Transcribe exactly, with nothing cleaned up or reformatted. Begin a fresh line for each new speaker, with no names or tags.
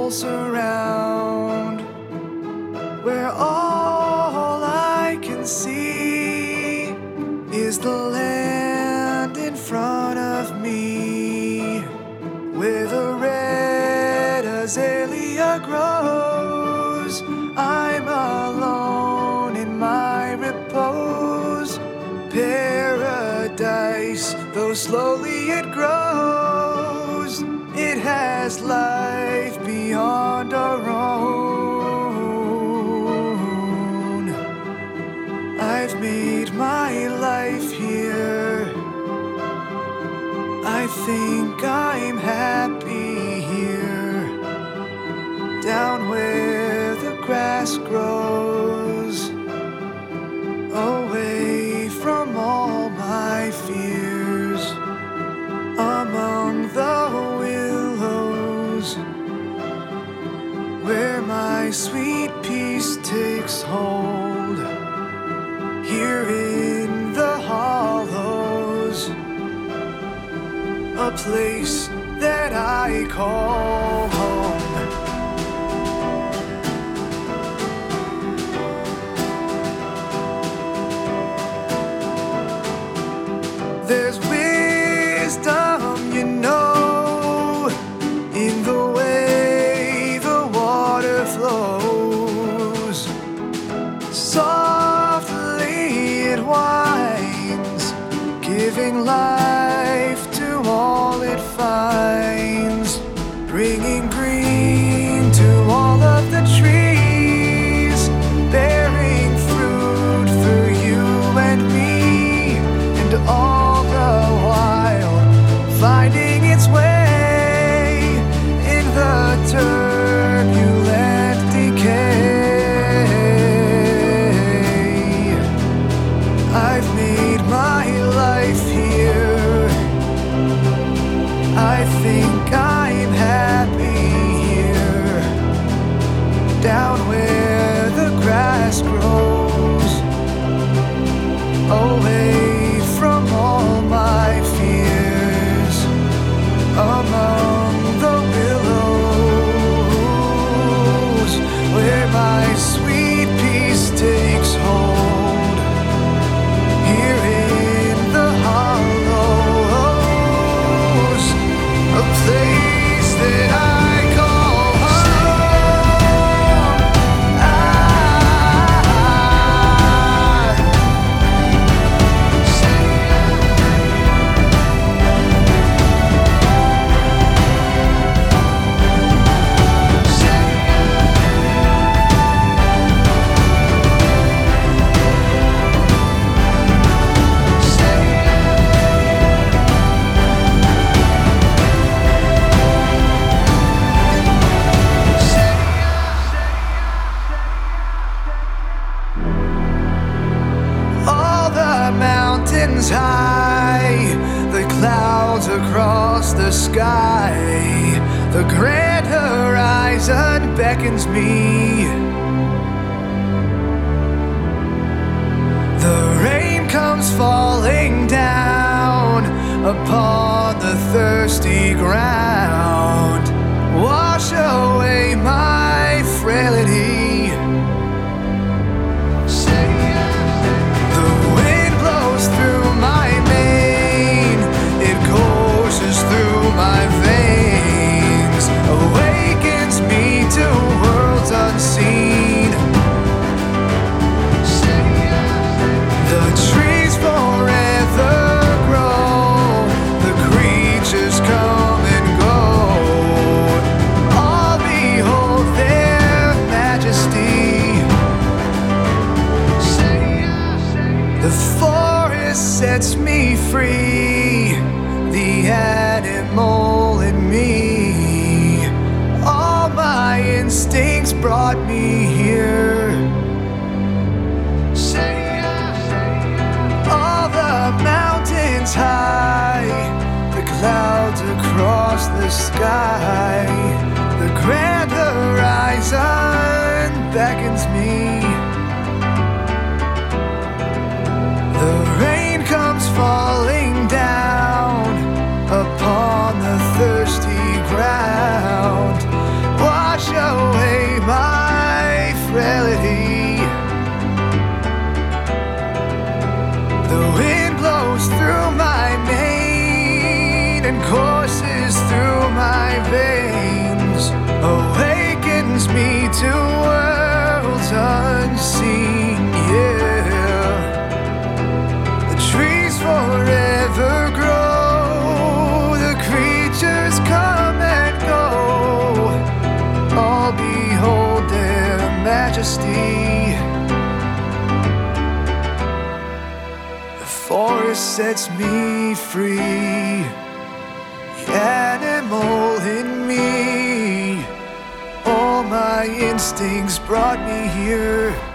pulse around, where all I can see is the land in front of me, where the red azalea grows. I'm alone in my repose, paradise, though slowly it grows. It has life beyond our own. I've made my life here. I think I'm happy here, down where the grass grows, away from all my fears, among the willows, where my sweet peace takes hold, here in the hollows, a place that I call home. There's wisdom, you know, in the way the water flows. Softly it winds, giving life to all it finds, bringing green to all of the trees, bearing fruit for you and me, and all the while finding its way in the turbulent decay. I've made my life here. I think I'm happy here, down where the grass grows, away from all my fears, among the willows, where my sweet peace takes hold, here in the hollows, a place that I call home. I mountains high, the clouds across the sky, the grand horizon beckons me. The rain comes falling down upon the thirsty ground, wash away my frailty. Through my mane, it courses through my veins, awakens me to worlds unseen. The trees forever grow, the creatures come and go, all behold their majesty. The forest sets me free, the animal in me, all my instincts brought me here. All the mountains high, the clouds across the sky, the grand horizon beckons me. The rain comes falling down upon the thirsty ground, wash majesty. The forest sets me free. The animal in me, all my instincts brought me here.